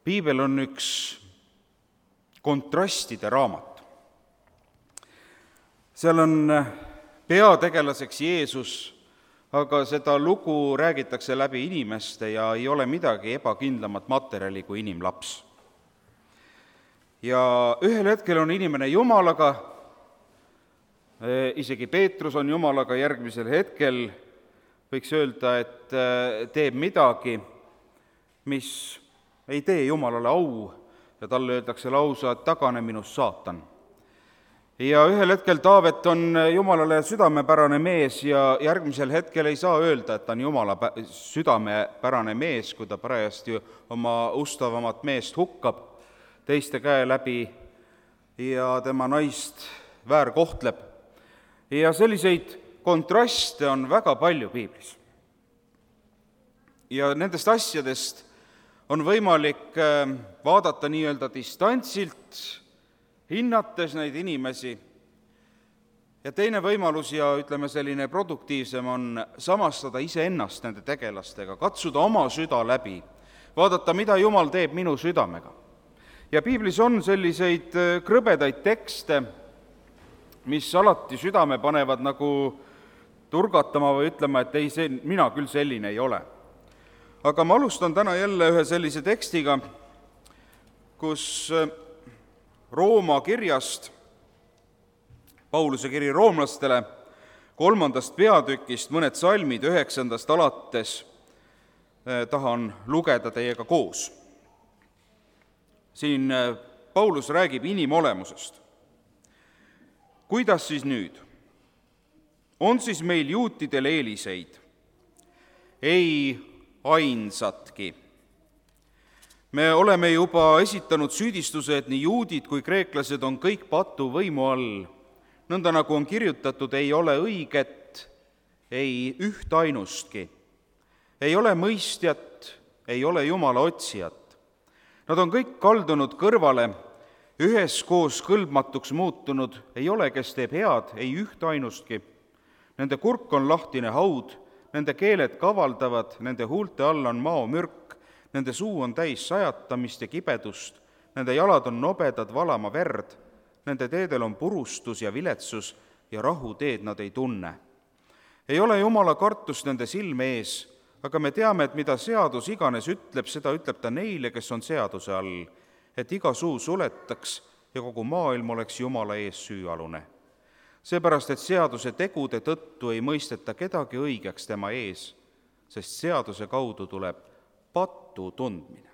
piibel on üks kontrastide raamat. Seal on peategelaseks Jeesus, aga seda lugu räägitakse läbi inimeste ja ei ole midagi ebakindlamat materjali kui inimlaps. Ja ühel hetkel on inimene Jumalaga, isegi Peetrus on Jumalaga, järgmisel hetkel võiks öelda, et teeb midagi, mis ei tee Jumalale au ja talle öeldakse lausa, et tagane minust, saatan. Ja ühel hetkel Taavet on Jumalale südamepärane mees ja järgmisel hetkel ei saa öelda, et ta on Jumala südamepärane mees, kui ta parajasti oma ustavamat meest hukkab teiste käe läbi ja tema naist väärkohtleb. Ja selliseid kontraste on väga palju piiblis. Ja nendest asjadest on võimalik vaadata nii-öelda distantsilt, hinnates neid inimesi. Ja teine võimalus ja ütleme selline produktiivsem on samastada iseennast nende tegelastega, katsuda oma süda läbi, vaadata, mida Jumal teeb minu südamega. Ja piiblis on selliseid krõbedaid tekste, mis alati südame panevad nagu turgatama või ütlema, et ei, mina küll selline ei ole. Aga ma alustan täna jälle ühe sellise tekstiga, kus Rooma kirjast, Pauluse kiri roomlastele, 3. peatükist mõned salmid 9. alates tahan lugeda teiega koos. Siin Paulus räägib inimolemusest. Kuidas siis nüüd? On siis meil juutidel eeliseid? Ei ainsatki. Me oleme juba esitanud süüdistuse, et nii juudid kui kreeklased on kõik patu võimu all. Nõnda nagu on kirjutatud, ei ole õiget, ei ühtainustki. Ei ole mõistjat, ei ole Jumala otsijat. Nad on kõik kaldunud kõrvale, üheskoos kõlbmatuks muutunud, ei ole, kes teeb head, ei ühtainustki. Nende kurk on lahtine haud, nende keeled kavaldavad, nende huulte all on maomürk, nende suu on täis sajatamist ja kibedust, nende jalad on nobedad valama verd, nende teedel on purustus ja viletsus ja rahuteed nad ei tunne. Ei ole Jumala kartust nende silme ees, aga me teame, et mida seadus iganes ütleb, seda ütleb ta neile, kes on seaduse all, et iga suu suletaks ja kogu maailm oleks Jumala ees süüalune. Seepärast, et seaduse tegude tõttu ei mõisteta kedagi õigeks tema ees, sest seaduse kaudu tuleb patu tundmine.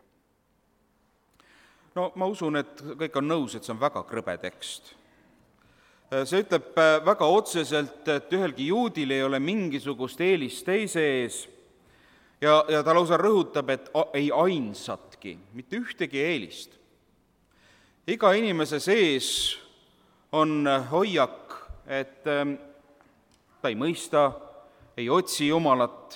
No ma usun, et kõik on nõus, et see on väga krõbe tekst. See ütleb väga otseselt, et ühelgi juudil ei ole mingisugust eelist teise ees ja ta lausa rõhutab, et ei ainsatki, mitte ühtegi eelist. Iga inimese sees on hoiak, et ta ei mõista, ei otsi Jumalat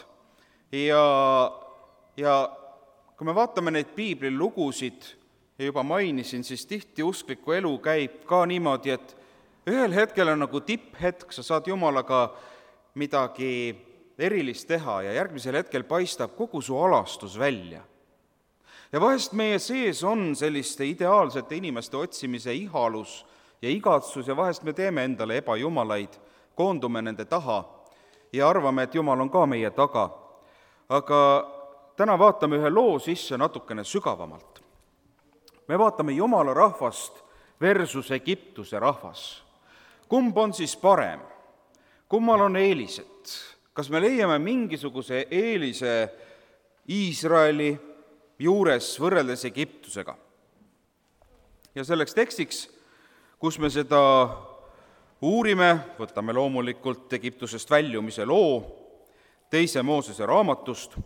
ja kui me vaatame neid piibli lugusid, ja juba mainisin, siis tihti uskliku elu käib ka niimoodi, et ühel hetkel on nagu tipphetk, sa saad Jumalaga midagi erilist teha ja järgmisel hetkel paistab kogu su alastus välja. Ja vahest meie sees on selliste ideaalsete inimeste otsimise ihalus ja igatsus ja vahest me teeme endale ebajumalaid, koondume nende taha ja arvame, et Jumal on ka meie taga. Aga täna vaatame ühe loo sisse natukene sügavamalt. Me vaatame Jumala rahvast versus Egiptuse rahvas. Kumb on siis parem? Kummal on eelised? Kas me leiame mingisuguse eelise Iisraeli juures võrreldes Egiptusega? Ja selleks tekstiks, kus me seda uurime, võtame loomulikult Egiptusest väljumise loo 2. Moosese raamatust.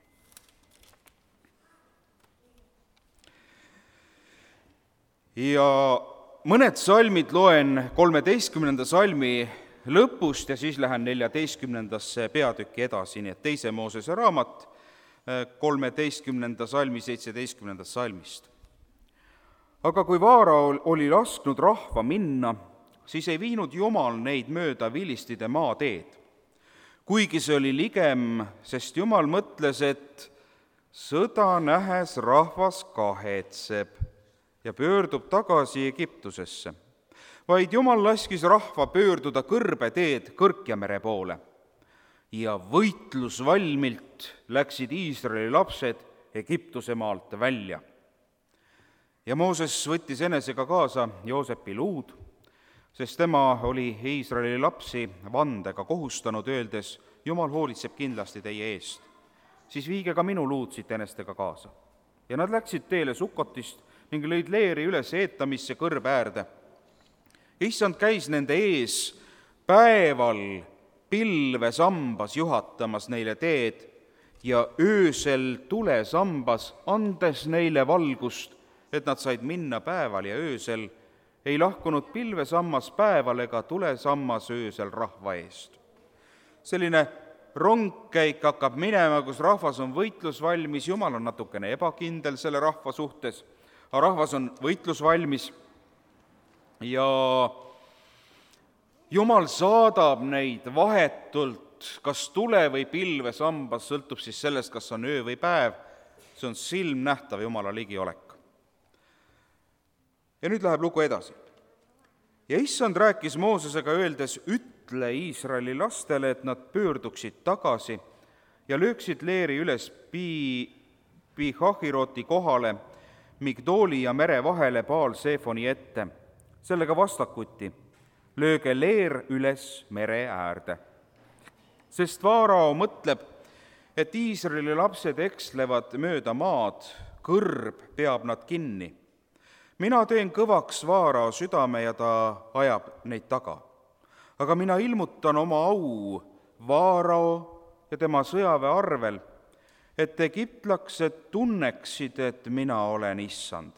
Ja mõned salmid loen 13. salmi lõpust ja siis lähen 14. peatüki edasi, nii et 2. Moosese raamat 13. salmi 17. salmist. Aga kui Vaara oli lasknud rahva minna, siis ei viinud Jumal neid mööda vilistide maateed. Kuigi see oli ligem, sest Jumal mõtles, et sõda nähes rahvas kahetseb ja pöördub tagasi Egiptusesse, vaid Jumal laskis rahva pöörduda kõrbeteed Kõrkjamere poole ja võitlusvalmilt läksid Iisraeli lapsed Egiptuse maalt välja. Ja Mooses võttis enesega kaasa Joosepi luud, sest tema oli Iisraeli lapsi vandega kohustanud, öeldes, Jumal hoolitseb kindlasti teie eest. Siis viige ka minu luud siit enestega kaasa. Ja nad läksid teele Sukkotist ning lõid leeri üles Eetamisse kõrbe äärde. Issand käis nende ees päeval pilvesambas juhatamas neile teed ja öösel tulesambas, andes neile valgust, et nad said minna päeval ja öösel, ei lahkunud pilvesammas päeval ega tulesammas öösel rahva eest. Selline rongkäik hakkab minema, kus rahvas on võitlusvalmis, Jumal on natukene ebakindel selle rahva suhtes, aga rahvas on võitlusvalmis ja Jumal saadab neid vahetult, kas tule või pilvesambas, sõltub siis sellest, kas on öö või päev, see on silmnähtav Jumala ligiolek. Ja nüüd läheb lugu edasi. Ja issand rääkis Moosesega öeldes, ütle Iisraeli lastele, et nad pöörduksid tagasi ja lööksid leeri üles Pi-Hahiroti kohale, Migdooli ja mere vahele Baal-Sefoni ette. Sellega vastakuti, lööge leer üles mere äärde. Sest Vaarao mõtleb, et Iisraeli lapsed ekslevad mööda maad, kõrb peab nad kinni. Mina teen kõvaks Vaarao südame ja ta ajab neid taga. Aga mina ilmutan oma au Vaarao ja tema sõjaväe arvel, et egiptlased tunneksid, et mina olen issand.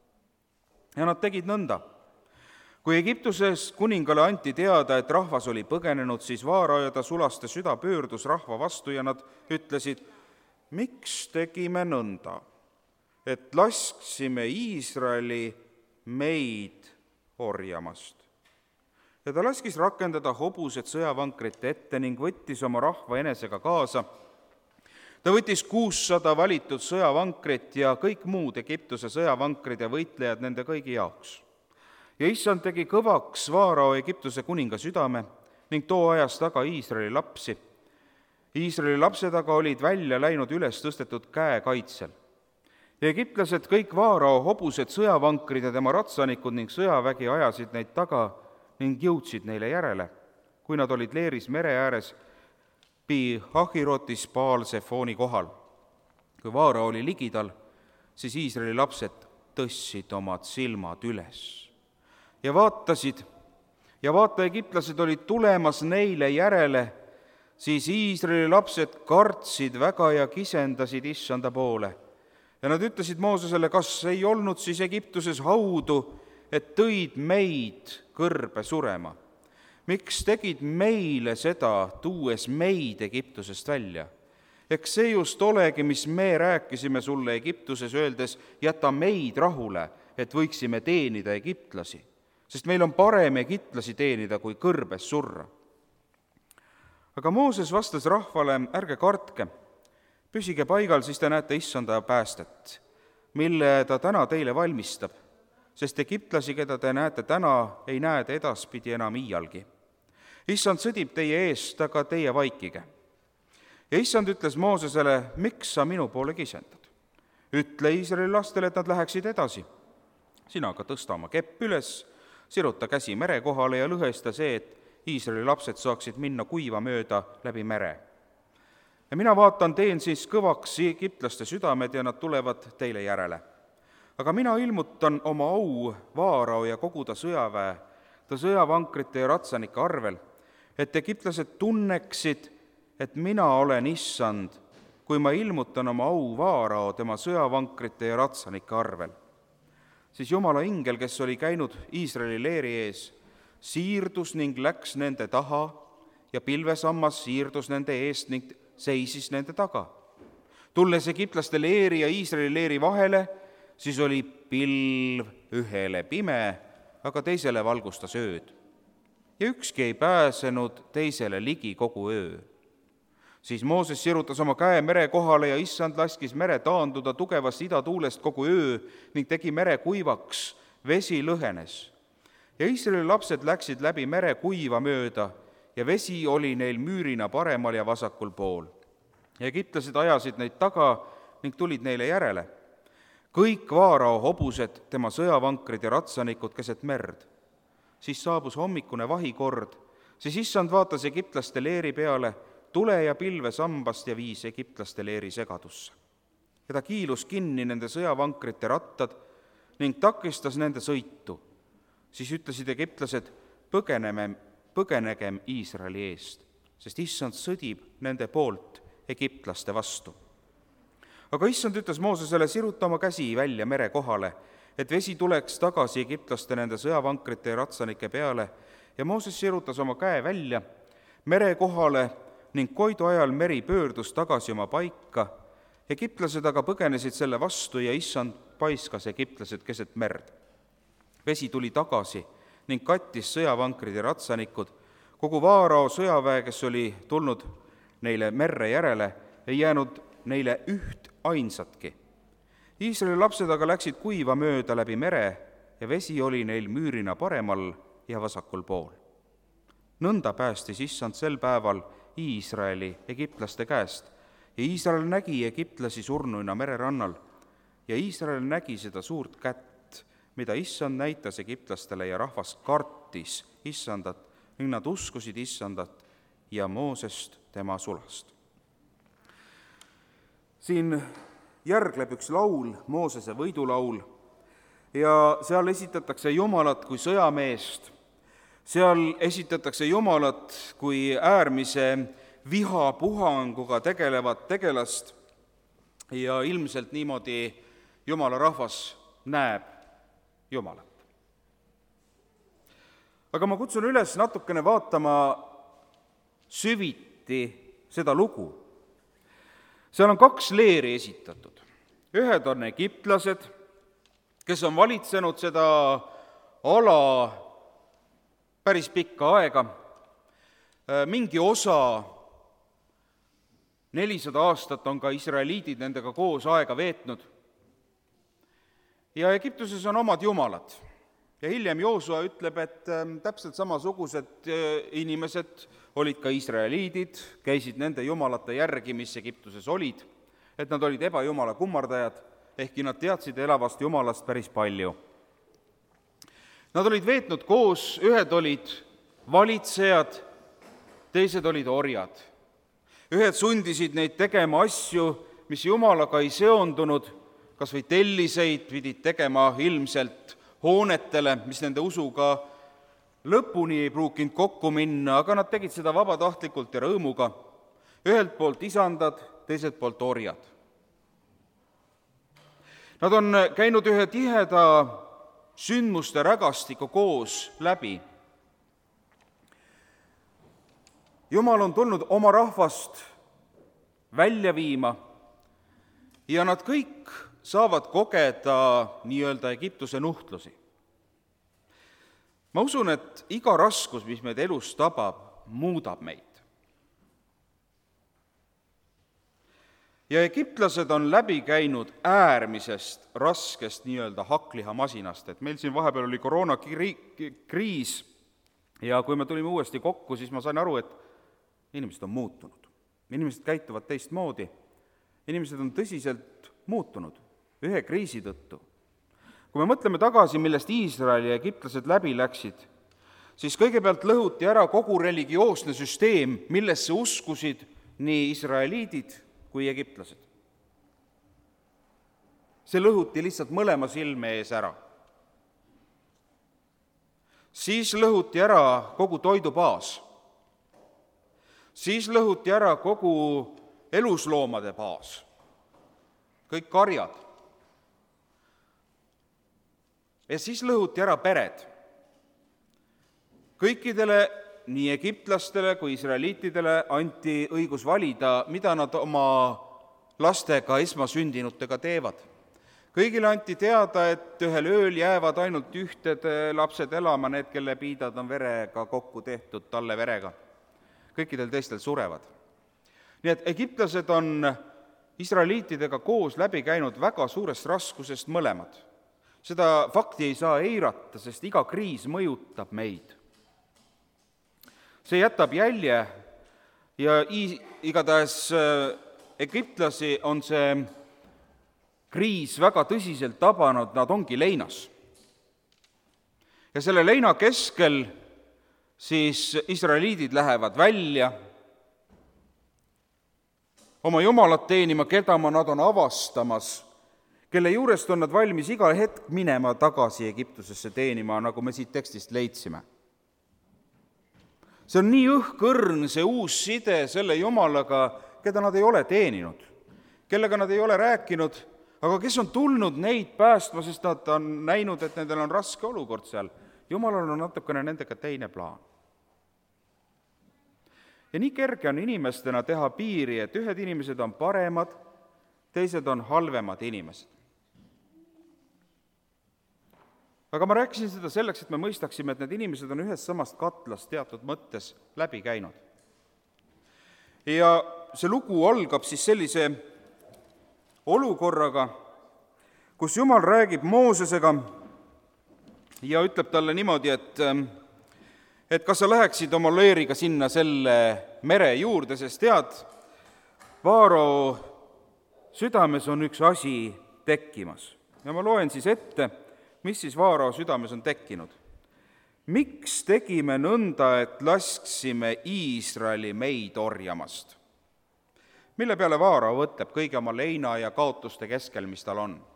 Ja nad tegid nõnda. Kui Egiptuses kuningale anti teada, et rahvas oli põgenenud, siis Vaarao ja ta sulaste süda pöördus rahva vastu ja nad ütlesid, miks tegime nõnda, et lasksime Iisraeli meid orjamast. Ja ta laskis rakendada hobused sõjavankrite ette ning võttis oma rahva enesega kaasa. Ta võttis 600 valitud sõjavankrit ja kõik muud Egiptuse sõjavankrid ja võitlejad nende kõigi jaoks. Ja issand tegi kõvaks Vaarao Egiptuse kuninga südame ning too ajas taga Iisraeli lapsi. Iisraeli lapsed aga olid välja läinud üles tõstetud käe kaitsel. Ja egiptlased kõik Vaarao hobused sõjavankrid ja tema ratsanikud ning sõjavägi ajasid neid taga ning jõudsid neile järele, kui nad olid leeris mere ääres Pi-Hahirotis Baal-Sefoni kohal. Kui Vaarao oli ligidal, siis Iisraeli lapsed tõstsid omad silmad üles ja vaatasid, ja vaata, egiptlased olid tulemas neile järele, siis Iisraeli lapsed kartsid väga ja kisendasid issanda poole. Ja nad ütlesid Moosesele, kas ei olnud siis Egiptuses haudu, et tõid meid kõrbe surema? Miks tegid meile seda, tuues meid Egiptusest välja? Eks see just olegi, mis me rääkisime sulle Egiptuses, öeldes, jäta meid rahule, et võiksime teenida egiptlasi, sest meil on parem egiptlasi teenida, kui kõrbes surra. Aga Mooses vastas rahvale, ärge kartke, püsige paigal, siis te näete issanda päästet, mille ta täna teile valmistab, sest egiptlasi, keda te näete täna, ei näe te edaspidi enam iialgi. Issand sõdib teie eest, aga teie vaikige. Ja issand ütles Moosesele, miks sa minu poole kisendad? Ütle Iisraeli lastele, et nad läheksid edasi. Sina aga tõsta oma kepp üles, siruta käsi mere kohale ja lõhesta see, et Iisraeli lapsed saaksid minna kuiva mööda läbi mere. Ja mina vaatan, teen siis kõvaks egiptlaste südamed ja nad tulevad teile järele. Aga mina ilmutan oma au Vaarao ja kogu ta sõjaväe, ta sõjavankrite ja ratsanike arvel, et egiptlased tunneksid, et mina olen issand, kui ma ilmutan oma au Vaarao tema sõjavankrite ja ratsanike arvel. Siis Jumala ingel, kes oli käinud Iisraeli leeri ees, siirdus ning läks nende taha ja pilvesammas siirdus nende eest ning seisis nende taga. Tulles egiptlaste leeri ja Iisraeli leeri vahele, siis oli pilv ühele pime, aga teisele valgustas ööd. Ja ükski ei pääsenud teisele ligi kogu öö. Siis Mooses sirutas oma käe mere kohale ja issand laskis mere taanduda tugevast idatuulest kogu öö ning tegi mere kuivaks, vesi lõhenes. Ja Iisraeli lapsed läksid läbi mere kuiva mööda ja vesi oli neil müürina paremal ja vasakul pool. Ja egiptlased ajasid neid taga ning tulid neile järele. Kõik Vaarao hobused, tema sõjavankrid ja ratsanikud keset merd. Siis saabus hommikune vahikord, siis issand vaatas egiptlaste leeri peale, tule ja pilve sambast ja viis egiptlaste leeri segadusse. Ja ta kiilus kinni nende sõjavankrite rattad ning takistas nende sõitu. Siis ütlesid egiptlased, põgenegem Iisraeli eest, sest issand sõdib nende poolt egiptlaste vastu. Aga issand ütles Moosesele, siruta oma käsi välja mere kohale, et vesi tuleks tagasi egiptlaste nende sõjavankrite ja ratsanike peale, ja Mooses sirutas oma käe välja mere kohale ning koidu ajal meri pöördus tagasi oma paika. Egiptlased aga põgenesid selle vastu ja issand paiskas egiptlased keset merd. Vesi tuli tagasi ning kattis sõjavankrid ja ratsanikud. Kogu Vaarao sõjaväe, kes oli tulnud neile merre järele, ei jäänud neile üht ainsatki. Iisraeli lapsed aga läksid kuiva mööda läbi mere ja vesi oli neil müürina paremal ja vasakul pool. Nõnda päästis issand sel päeval Iisraeli egiptlaste käest ja Iisrael nägi egiptlasi surnuina mererannal ja Iisrael nägi seda suurt kätt, mida issand näitas egiptlastele ja rahvas kartis issandat ning nad uskusid issandat ja Moosest tema sulast. Siin järgleb üks laul, Moosese võidulaul, ja seal esitatakse Jumalat kui sõjameest, seal esitatakse Jumalat kui äärmise vihapuhanguga tegelevat tegelast ja ilmselt niimoodi Jumala rahvas näeb Jumalat. Aga ma kutsun üles natukene vaatama süviti seda lugu. Seal on kaks leeri esitatud. Ühed on egiptlased, kes on valitsenud seda ala päris pikka aega. Mingi osa, 400 aastat on ka israeliidid nendega koos aega veetnud. Ja Egiptuses on omad jumalad. Ja hiljem Joosua ütleb, et täpselt samasugused inimesed olid ka israeliidid, käisid nende jumalate järgi, mis Egiptuses olid, et nad olid ebajumala kummardajad, ehkki nad teadsid elavast jumalast päris palju. Nad olid veetnud koos, ühed olid valitsejad, teised olid orjad. Ühed sundisid neid tegema asju, mis jumalaga ei seondunud, kas või telliseid pidid tegema ilmselt hoonetele, mis nende usuga lõpuni ei pruukinud kokku minna, aga nad tegid seda vabatahtlikult ja rõõmuga. Ühelt poolt isandad, teiselt poolt orjad. Nad on käinud ühe tiheda sündmuste rägastiku koos läbi. Jumal on tulnud oma rahvast välja viima ja nad kõik saavad kogeda nii-öelda Egiptuse nuhtlusi. Ma usun, et iga raskus, mis meid elus tabab, muudab meid. Ja egiptlased on läbi käinud äärmisest raskest nii-öelda hakklihamasinast, et meil siin vahepeal oli koroonakriis ja kui me tulime uuesti kokku, siis ma sain aru, et inimesed on muutunud. Inimesed käituvad teistmoodi. Inimesed on tõsiselt muutunud ühe kriisi tõttu. Kui me mõtleme tagasi, millest Iisrael ja egiptlased läbi läksid, siis kõigepealt lõhuti ära kogu religioosne süsteem, millesse uskusid nii israeliidid kui egiptlased. See lõhuti lihtsalt mõlema silme ees ära. Siis lõhuti ära kogu toidubaas. Siis lõhuti ära kogu elusloomade baas, kõik karjad. Ja siis lõhuti ära pered. Kõikidele, nii egiptlastele kui israeliitidele, anti õigus valida, mida nad oma lastega, esmasündinutega teevad. Kõigile anti teada, et ühel ööl jäävad ainult ühted lapsed elama, need, kelle piidad on verega kokku tehtud, talle verega. Kõikidel teistel surevad. Nii et egiptlased on israeliitidega koos läbi käinud väga suurest raskusest mõlemad. Seda fakti ei saa eirata, sest iga kriis mõjutab meid. See jätab jälje ja igatahes egiptlasi on see kriis väga tõsiselt tabanud, nad ongi leinas. Ja selle leina keskel siis israeliidid lähevad välja oma jumalat teenima, keda nad on avastamas, kelle juurest on nad valmis iga hetk minema tagasi Egiptusesse teenima, nagu me siit tekstist leidsime. See on nii õhkõrn, see uus side selle jumalaga, keda nad ei ole teeninud, kellega nad ei ole rääkinud, aga kes on tulnud neid päästma, sest nad on näinud, et nendel on raske olukord seal. Jumalal on natukene nendega teine plaan. Ja nii kerge on inimestena teha piiri, et ühed inimesed on paremad, teised on halvemad inimesed. Aga ma rääkisin seda selleks, et me mõistaksime, et need inimesed on ühes samast katlast teatud mõttes läbi käinud. Ja see lugu algab siis sellise olukorraga, kus Jumal räägib Moosesega ja ütleb talle niimoodi, et kas sa läheksid oma leeriga sinna selle mere juurde, sest tead, Vaaro südames on üks asi tekkimas. Ja ma loen siis ette, mis siis Vaaro südames on tekkinud. Miks tegime nõnda, et lasksime Iisraeli meid orjamast? Mille peale Vaaro võtleb kõige oma leina ja kaotuste keskel, mis tal on?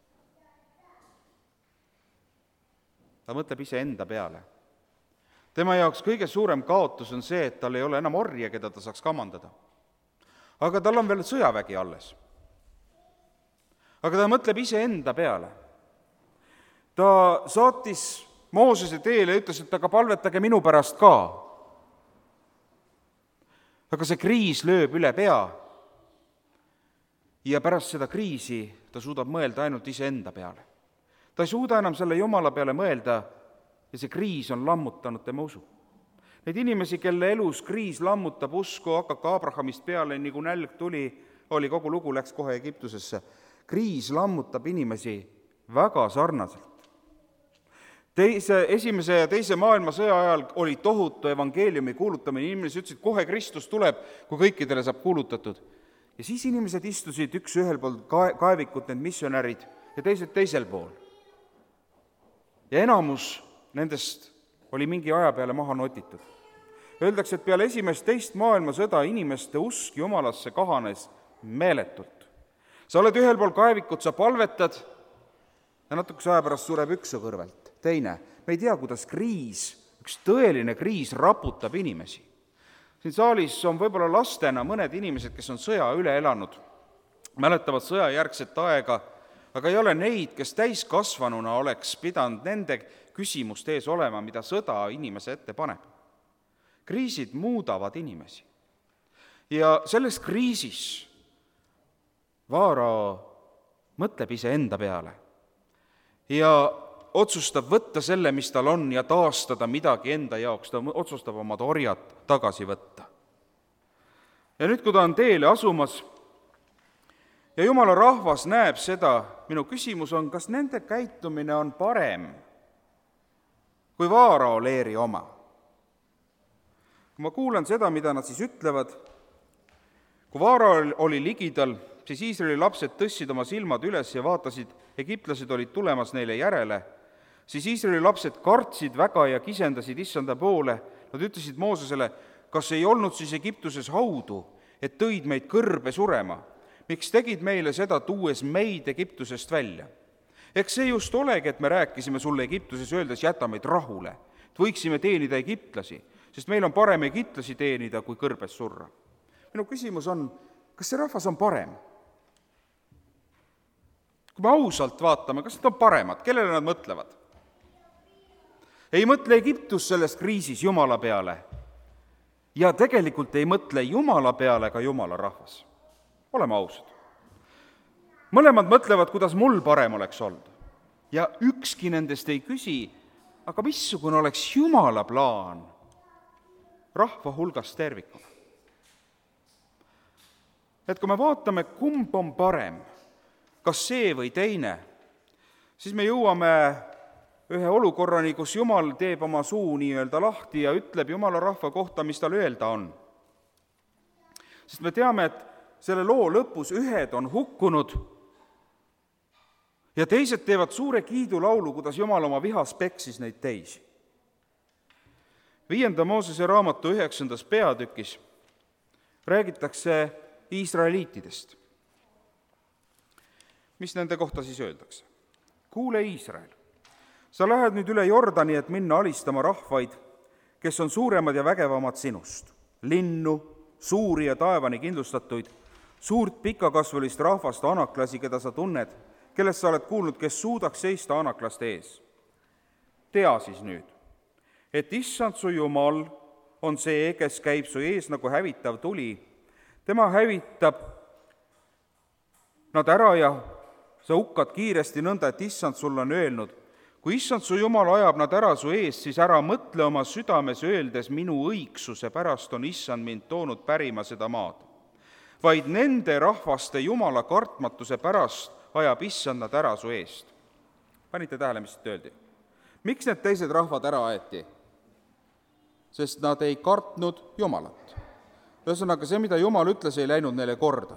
Ta mõtleb iseenda peale. Tema jaoks kõige suurem kaotus on see, et tal ei ole enam orje, keda ta saaks kamandada. Aga tal on veel sõjavägi alles. Aga ta mõtleb iseenda peale. Ta saatis Moosese teele ja ütles, et aga palvetage minu pärast ka. Aga see kriis lööb üle pea ja pärast seda kriisi ta suudab mõelda ainult iseenda peale. Ta ei suuda enam selle Jumala peale mõelda ja see kriis on lammutanud tema usu. Neid inimesi, kelle elus kriis lammutab usku, hakkab ka Abrahamist peale, nii kui nälg tuli, oli kogu lugu, läks kohe Egiptusesse. Kriis lammutab inimesi väga sarnaselt. Esimese ja teise maailmasõja ajal oli tohutu evangeeliumi kuulutamine, inimesed ütlesid, kohe Kristus tuleb, kui kõikidele saab kuulutatud. Ja siis inimesed istusid üks ühel pool kaevikut, need missionärid, ja teised teisel pool. Ja enamus nendest oli mingi aja peale maha notitud. Öeldakse, et peale esimest teist maailmasõda inimeste usk Jumalasse kahanes meeletult. Sa oled ühel pool kaevikut, sa palvetad ja natukese aja pärast sureb üks su kõrvelt. Teine, me ei tea, kuidas kriis, üks tõeline kriis raputab inimesi. Siin saalis on võib-olla lastena mõned inimesed, kes on sõja üle elanud, mäletavad sõjajärgset aega, aga ei ole neid, kes täiskasvanuna oleks pidanud nende küsimuste ees olema, mida sõda inimese ette paneb. Kriisid muudavad inimesi. Ja selles kriisis Vaaro mõtleb iseenda peale ja otsustab võtta selle, mis tal on, ja taastada midagi enda jaoks, ta otsustab oma orjad tagasi võtta. Ja nüüd, kui ta on teele asumas ja Jumala rahvas näeb seda, minu küsimus on, kas nende käitumine on parem kui Vaaro leeri oma? Kui ma kuulan seda, mida nad siis ütlevad, kui Vaaro oli ligidal, siis Iisraeli lapsed tõstsid oma silmad üles ja vaatasid, egiptlased olid tulemas neile järele, siis Iisraeli lapsed kartsid väga ja kisendasid issanda poole. Nad ütlesid Moosesele, kas ei olnud siis Egiptuses haudu, et tõid meid kõrbe surema? Miks tegid meile seda, tuues meid Egiptusest välja? Eks see just olegi, et me rääkisime sulle Egiptuses, öeldes jäta meid rahule, et võiksime teenida egiptlasi, sest meil on parem egiptlasi teenida, kui kõrbes surra. Minu küsimus on, kas see rahvas on parem? Kui me ausalt vaatame, kas nad on paremad, kellele nad mõtlevad? Ei mõtle Egiptus selles kriisis Jumala peale ja tegelikult ei mõtle Jumala peale ka Jumala rahvas. Oleme ausad. Mõlemad mõtlevad, kuidas mul parem oleks olnud. Ja ükski nendest ei küsi, aga missugune oleks Jumala plaan rahva hulgas tervikuna. et kui me vaatame, kumb on parem, kas see või teine, siis me jõuame ühe olukorrani, kus Jumal teeb oma suu nii-öelda lahti ja ütleb Jumala rahva kohta, mis tal öelda on. Sest me teame, et selle loo lõpus ühed on hukkunud ja teised teevad suure kiidulaulu, kuidas Jumal oma vihas peksis neid teisi. 5. Moosese raamatu 9. peatükis räägitakse iisraeliitidest. Mis nende kohta siis öeldakse? Kuule, Iisrael, sa lähed nüüd üle Jordani, et minna alistama rahvaid, kes on suuremad ja vägevamad sinust. Linnu, suuri ja taevani kindlustatuid, suurt pikakasvulist rahvast, anaklasi, keda sa tunned, kellest sa oled kuulnud, kes suudaks seista anaklaste ees. Tea siis nüüd, et issand su Jumal on see, kes käib su ees nagu hävitav tuli. Tema hävitab nad ära ja sa hukkad kiiresti nõnda, et issand sul on öelnud, kui issand su Jumal ajab nad ära su ees, siis ära mõtle oma südames öeldes, minu õigsuse pärast on issand mind toonud pärima seda maad. Vaid nende rahvaste Jumala kartmatuse pärast ajab issand nad ära su eest. Panite tähele, mis siit öeldi? Miks need teised rahvad ära aeti? Sest nad ei kartnud Jumalat. Ühesõnaga, see, mida Jumal ütles, ei läinud neile korda.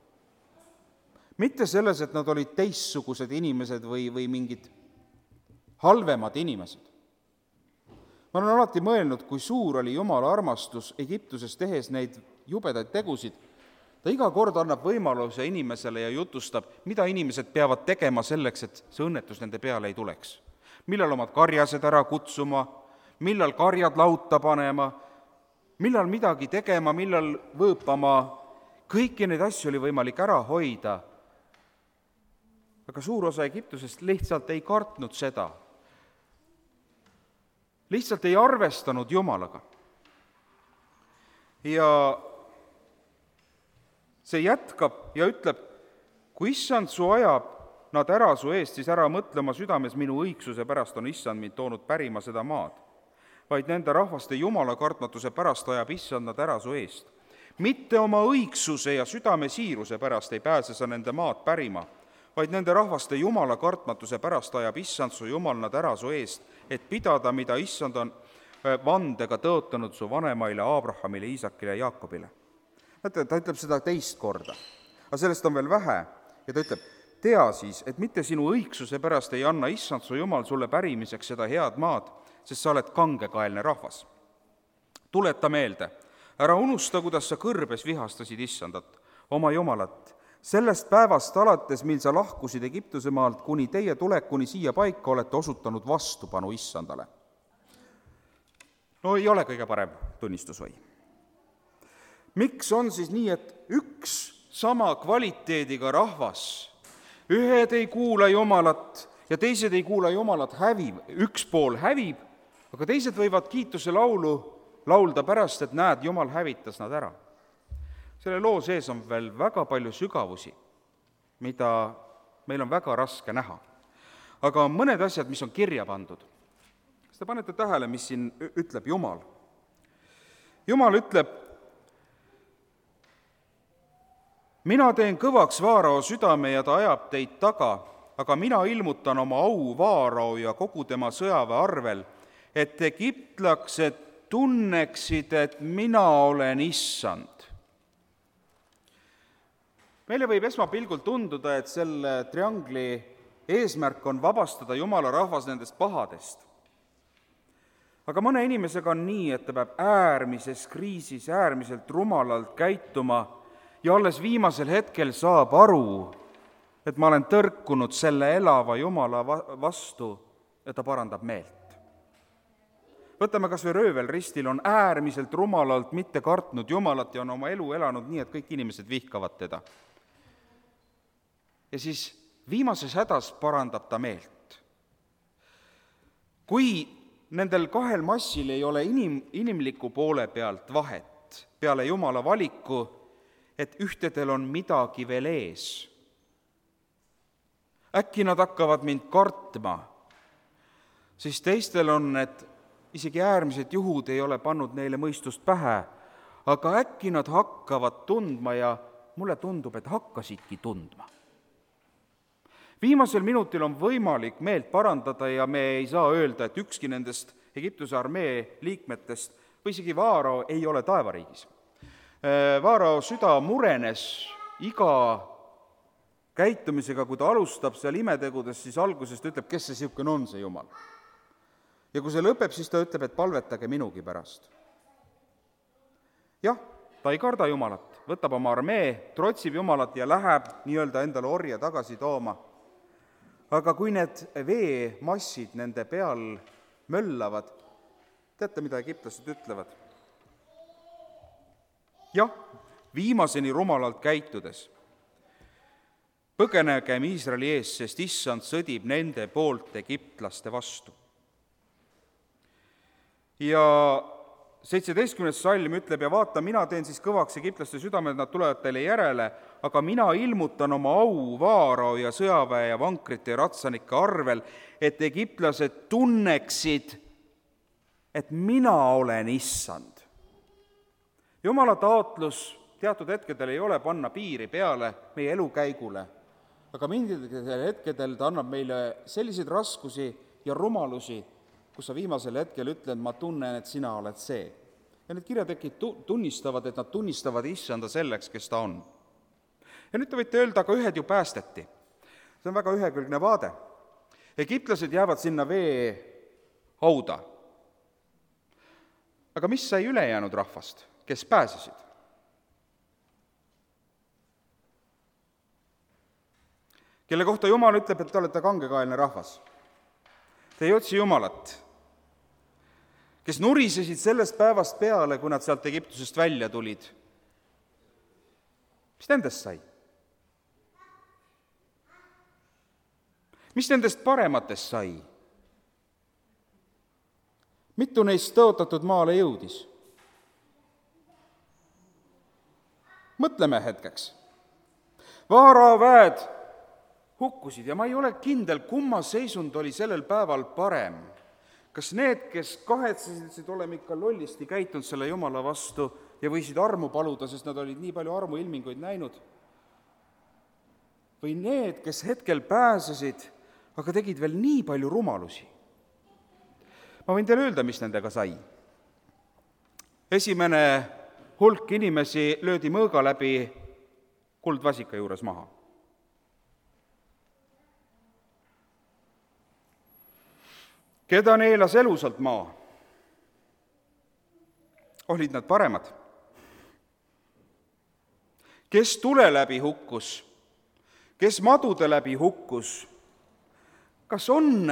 Mitte selles, et nad olid teistsugused inimesed või mingid halvemad inimesed. Ma olen alati mõelnud, kui suur oli Jumala armastus Egiptuses tehes neid jubedaid tegusid. Ta iga kord annab võimaluse inimesele ja jutustab, mida inimesed peavad tegema selleks, et see õnnetus nende peale ei tuleks. Millal omad karjased ära kutsuma, millal karjad lauta panema, millal midagi tegema, millal võõpama. Kõiki neid asju oli võimalik ära hoida. Aga suur osa Egiptusest lihtsalt ei kartnud seda. Lihtsalt ei arvestanud Jumalaga. Ja see jätkab ja ütleb, kui issand su ajab nad ära su eest, siis ära mõtlema südames minu õigsuse pärast on issand mind toonud pärima seda maad. Vaid nende rahvaste Jumala kartmatuse pärast ajab issand nad ära su eest. Mitte oma õigsuse ja südame siiruse pärast ei pääse sa nende maad pärima, vaid nende rahvaste Jumala kartmatuse pärast ajab issand su Jumal nad ära su eest, et pidada, mida issand on vandega tõotanud su vanemaile Abrahamile, Iisakile ja Jaakobile. Ta ütleb seda teist korda, aga sellest on veel vähe ja ta ütleb, tea siis, et mitte sinu õigsuse pärast ei anna issand su Jumal sulle pärimiseks seda head maad, sest sa oled kangekaelne rahvas. Tuleta meelde, ära unusta, kuidas sa kõrbes vihastasid issandat, oma Jumalat, sellest päevast alates, mil sa lahkusid Egiptuse maalt, kuni teie tulekuni siia paika olete osutanud vastupanu issandale. No ei ole kõige parem tunnistus või? Miks on siis nii, et üks sama kvaliteediga rahvas, ühed ei kuula Jumalat ja teised ei kuula Jumalat, hävib, üks pool hävib, aga teised võivad kiituse laulu laulda pärast, et näed, Jumal hävitas nad ära. Selle loo sees on veel väga palju sügavusi, mida meil on väga raske näha. Aga on mõned asjad, mis on kirja pandud. Kas te panete tähele, mis siin ütleb Jumal? Jumal ütleb, mina teen kõvaks Vaarao südame ja ta ajab teid taga, aga mina ilmutan oma au Vaarao ja kogu tema sõjaväe arvel, et egiptlased tunneksid, et mina olen issand. Meile võib esmapilgul tunduda, et selle triangli eesmärk on vabastada Jumala rahvas nendest pahadest. Aga mõne inimesega on nii, et ta peab äärmises kriisis äärmiselt rumalalt käituma ja alles viimasel hetkel saab aru, et ma olen tõrkunud selle elava Jumala vastu ja ta parandab meelt. Võtame kas või röövelristil on äärmiselt rumalalt mitte kartnud Jumalat ja on oma elu elanud nii, et kõik inimesed vihkavad teda. Ja siis viimases hädas parandab ta meelt. Kui nendel kahel massil ei ole inimliku poole pealt vahet, peale Jumala valiku, et ühtedel on midagi veel ees. Äkki nad hakkavad mind kartma, siis teistel on, et isegi äärmised juhud ei ole pannud neile mõistust pähe, aga äkki nad hakkavad tundma ja mulle tundub, et hakkasidki tundma. Viimasel minutil on võimalik meelt parandada ja me ei saa öelda, et ükski nendest Egiptuse armee liikmetest või isegi Vaarao ei ole taevariigis. Vaarao süda murenes iga käitumisega, kui ta alustab seal imetegudes, siis algusest ütleb, kes see niisugune on, see Jumal. Ja kui see lõpeb, siis ta ütleb, et palvetage minugi pärast. Jah, ta ei karda Jumalat, võtab oma armee, trotsib Jumalat ja läheb nii-öelda endale orje tagasi tooma. Aga kui need veemassid nende peal möllavad, teate, mida egiptlased ütlevad? Jah, viimaseni rumalalt käitudes. Põgenegem Iisraeli ees, sest Issand sõdib nende poolt egiptlaste vastu. Ja 17. salm ütleb, ja vaata, mina teen siis kõvaks egiptlaste südamed, nad tulevad teile järele, aga mina ilmutan oma au Vaarao ja sõjaväe ja vankrite ja ratsanike arvel, et egiptlased tunneksid, et mina olen Issand. Jumala taotlus teatud hetkedel ei ole panna piiri peale meie elukäigule, aga mingitel hetkedel ta annab meile selliseid raskusi ja rumalusi, kus sa viimasel hetkel ütled, ma tunnen, et sina oled see. Ja need kirjatekid tunnistavad, et nad tunnistavad Issanda selleks, kes ta on. Ja nüüd te võite öelda, aga ühed ju päästeti. See on väga ühekülgne vaade. Egiptlased jäävad sinna vee hauda. Aga mis sai ülejäänud rahvast, kes pääsesid? Kelle kohta Jumal ütleb, et te olete kangekaelne rahvas. Te ei otsi Jumalat, kes nurisesid sellest päevast peale, kui nad sealt Egiptusest välja tulid. Mis nendest sai? Mis nendest parematest sai? Mitu neist tõotatud maale jõudis? Mõtleme hetkeks. Vaarao väed hukkusid ja ma ei ole kindel, kumma seisund oli sellel päeval parem. Kas need, kes kahetsesid olema ikka lollisti käitunud selle Jumala vastu ja võisid armu paluda, sest nad olid nii palju armuilminguid näinud? Või need, kes hetkel pääsesid, aga tegid veel nii palju rumalusi? Ma võin teile öelda, mis nendega sai. Esimene hulk inimesi löödi mõõga läbi kuldvasika juures maha. Keda neelas elusalt maa? Olid nad paremad? Kes tule läbi hukkus? Kes madude läbi hukkus? Kas on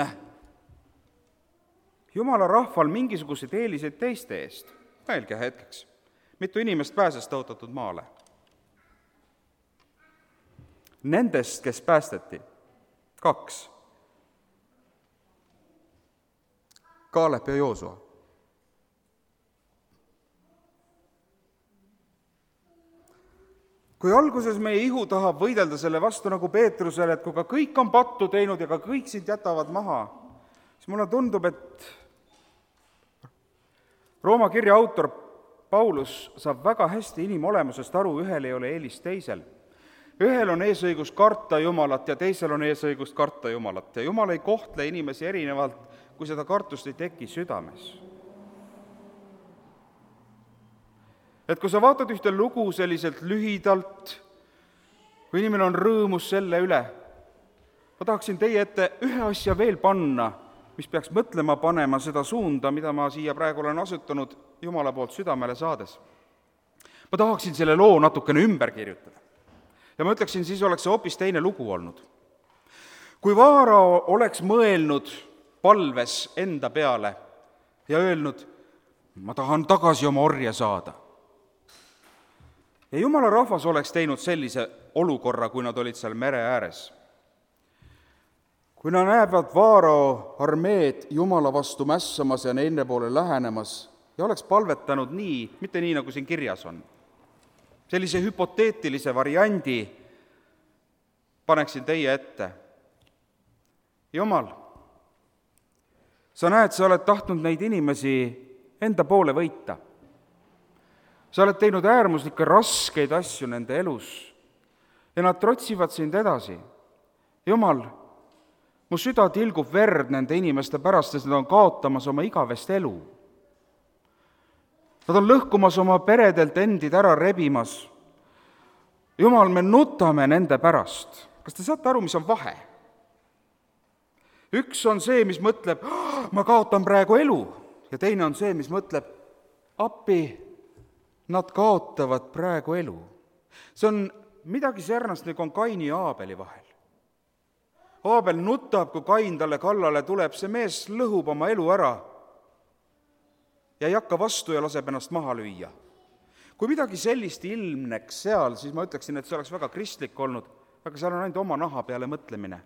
Jumala rahval mingisuguseid eeliseid teiste eest? Mõelge hetkeks. Mitu inimest pääses tõotatud maale? Nendest, kes päästeti, 2. Kaalep ja Joosua. Kui alguses meie ihu tahab võidelda selle vastu nagu Peetrusele, et kui ka kõik on pattu teinud ja ka kõik sind jätavad maha, siis mulle tundub, et Rooma kirja autor Paulus saab väga hästi inimolemusest aru, ühel ei ole eelist teisel. Ühel on eesõigus karta Jumalat ja teisel on eesõigus karta Jumalat. Ja Jumal ei kohtle inimesi erinevalt, kui seda kartust ei teki südames. Et kui sa vaatad ühte lugu selliselt lühidalt, kui inimene on rõõmus selle üle, ma tahaksin teie ette ühe asja veel panna, mis peaks mõtlema panema seda suunda, mida ma siia praegu olen asutanud Jumala poolt südamele saades. Ma tahaksin selle loo natukene ümber kirjutada. Ja ma ütleksin, siis oleks see hoopis teine lugu olnud. Kui Vaarao oleks mõelnud palves enda peale ja öelnud, ma tahan tagasi oma orje saada. Ja Jumala rahvas oleks teinud sellise olukorra, kui nad olid seal mere ääres. Kui nad näevad Vaarao armeed Jumala vastu mässamas ja neile poole lähenemas ja oleks palvetanud nii, mitte nii, nagu siin kirjas on, sellise hüpoteetilise variandi paneksin teie ette. Jumal, sa näed, sa oled tahtnud neid inimesi enda poole võita. Sa oled teinud äärmuslikke raskeid asju nende elus ja nad trotsivad sind edasi. Jumal, mu süda tilgub verd nende inimeste pärast, sest nad on kaotamas oma igavest elu. Nad on lõhkumas oma peredelt endid ära rebimas. Jumal, me nutame nende pärast. Kas te saate aru, mis on vahe? Üks on see, mis mõtleb, ma kaotan praegu elu, ja teine on see, mis mõtleb, appi, nad kaotavad praegu elu. See on midagi sarnast, nagu on Kaini ja Aabeli vahel. Aabel nutab, kui Kain talle kallale tuleb, see mees lõhub oma elu ära ja ei hakka vastu ja laseb ennast maha lüüa. Kui midagi sellist ilmneks seal, siis ma ütleksin, et see oleks väga kristlik olnud, aga seal on ainult oma naha peale mõtlemine.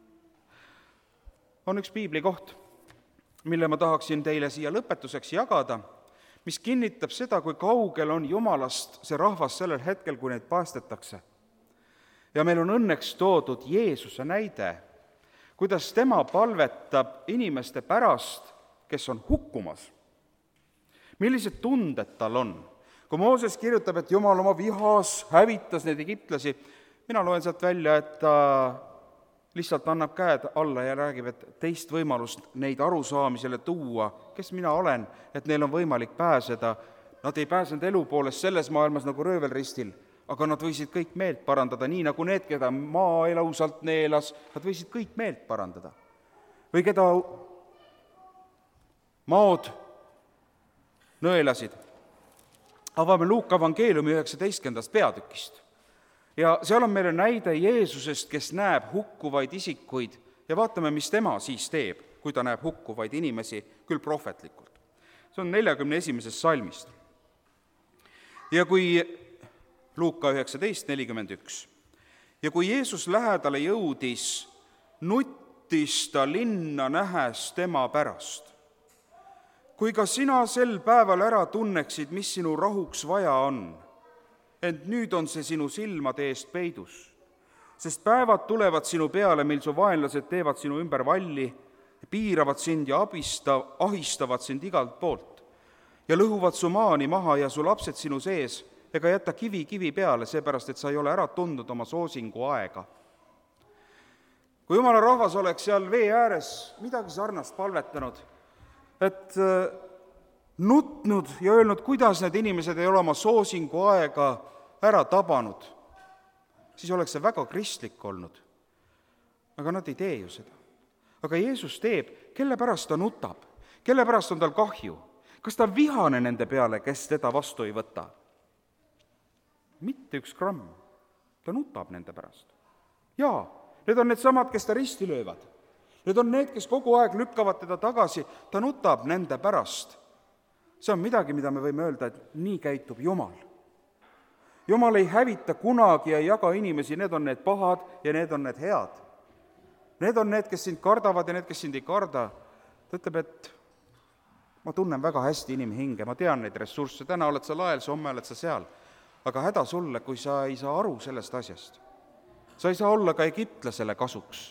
On üks piiblikoht, mille ma tahaksin teile siia lõpetuseks jagada, mis kinnitab seda, kui kaugel on Jumalast see rahvas sellel hetkel, kui neid päästetakse. Ja meil on õnneks toodud Jeesuse näide, kuidas tema palvetab inimeste pärast, kes on hukkumas. Millised tunded tal on? Kui Mooses kirjutab, et Jumal oma vihas hävitas neid egiptlasi, mina loen sealt välja, et ta lihtsalt annab käed alla ja räägib, et teist võimalust neid arusaamisele tuua, kes mina olen, et neil on võimalik pääseda. Nad ei pääsenud elu poolest selles maailmas nagu röövelristil, aga nad võisid kõik meelt parandada, nii nagu need, keda maa elusalt neelas, nad võisid kõik meelt parandada. Või keda maod nõelasid. Avame Luuka evangeeliumi 19. peatükist. Ja seal on meile näide Jeesusest, kes näeb hukkuvaid isikuid ja vaatame, mis tema siis teeb, kui ta näeb hukkuvaid inimesi, küll prohvetlikult. See on 41. salmist. Ja kui Luuka 19:41. Ja kui Jeesus lähedale jõudis, nuttis ta linna nähes tema pärast. Kui ka sina sel päeval ära tunneksid, mis sinu rahuks vaja on, ent nüüd on see sinu silmade eest peidus, sest päevad tulevad sinu peale, mil su vaenlased teevad sinu ümber valli, piiravad sind ja ahistavad sind igalt poolt ja lõhuvad su maani maha ja su lapsed sinu sees, ega jäta kivi peale, seepärast, et sa ei ole ära tundnud oma soosingu aega. Kui Jumala rahvas oleks seal vee ääres midagi sarnast palvetanud, et nutnud ja öelnud, kuidas need inimesed ei ole oma soosingu aega ära tabanud, siis oleks see väga kristlik olnud. Aga nad ei tee ju seda. Aga Jeesus teeb, kelle pärast ta nutab, kelle pärast on tal kahju. Kas ta vihane nende peale, kes teda vastu ei võta? Mitte üks gramm. Ta nutab nende pärast. Jaa, need on need samad, kes ta risti löövad. Need on need, kes kogu aeg lükkavad teda tagasi. Ta nutab nende pärast. See on midagi, mida me võime öelda, et nii käitub Jumal. Jumal ei hävita kunagi ja ei jaga inimesi, need on need pahad ja need on need head. Need on need, kes sind kardavad ja need, kes sind ei karda. Ta ütleb, et ma tunnen väga hästi inimhinge, ma tean neid ressursse, täna oled sa lael, homme oled sa seal. Aga häda sulle, kui sa ei saa aru sellest asjast. Sa ei saa olla ka egiptlasele kasuks.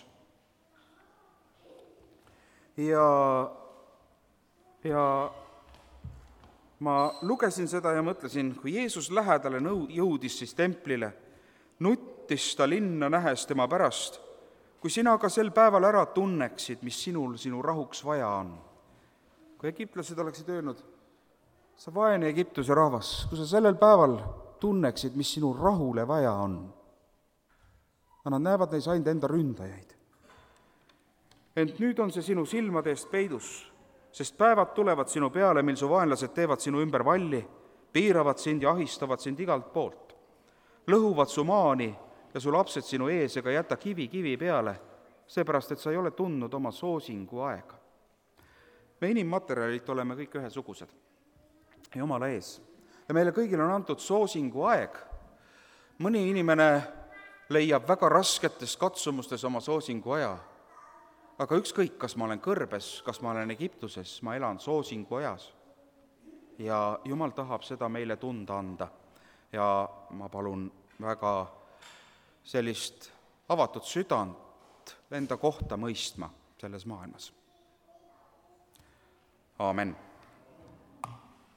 Ja ma lugesin seda ja mõtlesin, kui Jeesus lähedale jõudis siis templile, nuttis ta linna nähes tema pärast, kui sina ka sel päeval ära tunneksid, mis sinu rahuks vaja on. Kui egiptlased oleksid öelnud, sa vaene Egiptuse rahvas, kui sa sellel päeval tunneksid, mis sinu rahule vaja on. Nad näevad neis ainult enda ründajaid. Ent nüüd on see sinu silmade eest peidus, sest päevad tulevad sinu peale, mil su vaenlased teevad sinu ümber valli, piiravad sind ja ahistavad sind igalt poolt. Lõhuvad su maani ja su lapsed sinu ees ega jäta kivi peale, seepärast, et sa ei ole tundnud oma soosingu aega. Me inimmaterjalid oleme kõik ühesugused Jumala ees. Ja meile kõigil on antud soosingu aeg. Mõni inimene leiab väga rasketes katsumustes oma soosingu aja. Aga ükskõik, kas ma olen kõrbes, kas ma olen Egiptuses, ma elan soosingu ajas. Ja Jumal tahab seda meile tunda anda. Ja ma palun väga sellist avatud südant enda kohta mõistma selles maailmas. Aamen.